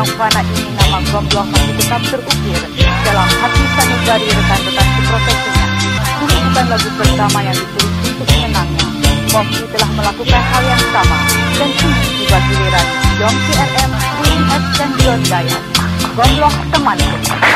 yang fana ini nama Gombloh masih tetap terukir dalam hati sanubari rekan-rekan seprofesinya. Ini bukan lagu pertama yang ditulis untuk menyenangnya. Popki telah melakukan hal yang sama dan kini tiba giliran Yongki RM, Willy S dan Dion Dayat. Gombloh temanku.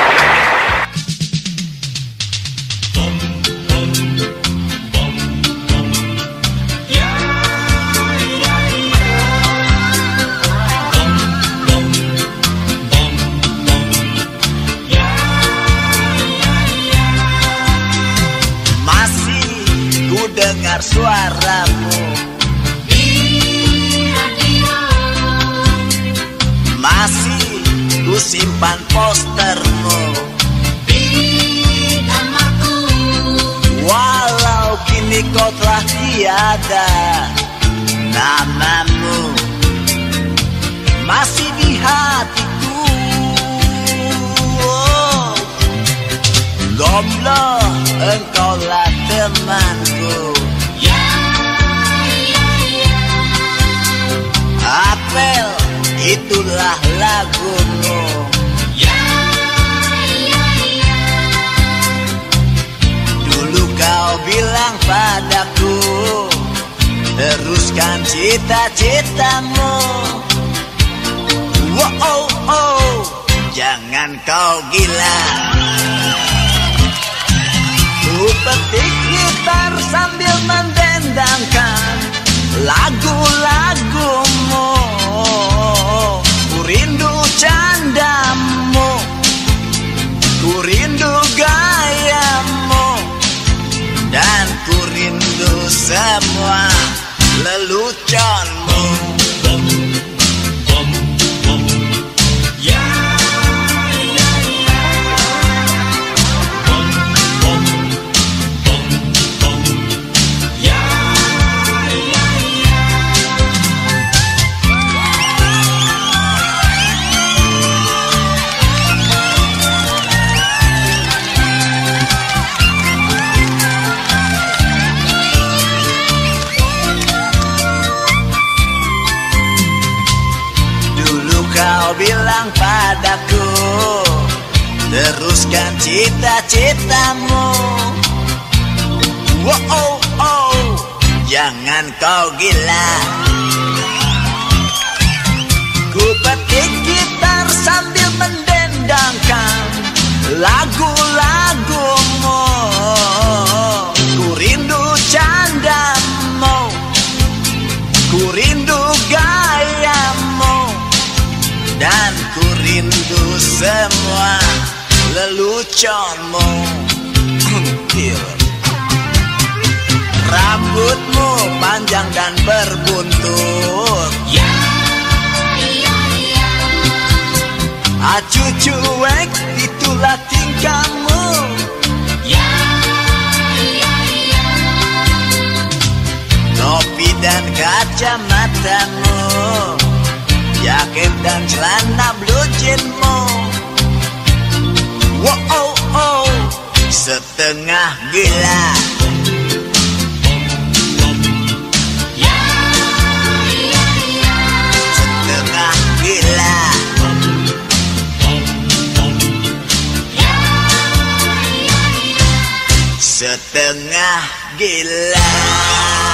Dengar suaramu di radio, masih ku simpan postermu di kamarku. Walau kini kau telah tiada, namamu masih di hatiku. Oh, Gombloh, engkaulah temanku. Apel, itulah lagumu. Dulu kau bilang padaku, teruskan cita-citamu. Wow, oh, oh, jangan kau gila. Ku petik gitar sambil mendendangkan lagu-lagumu. Ku rindu candamu, ku rindu gayamu, dan ku rindu semua leluconmu. Kau bilang padaku, teruskan cita-citamu. Wow, oh, oh, jangan kau gila. Ku petik gitar sambil mendendangkan lagu-lagumu. Ku rindu candamu, ku rindu gayamu, dan ku rindu semua leluconmu. Rambutmu panjang dan berbuntut, acu cuek, itulah tingkahmu. Topi dan kacamatamu, jaket dan celana blue jeansmu. Wow, oh, oh, setengah gila. Setengah gila. Setengah gila.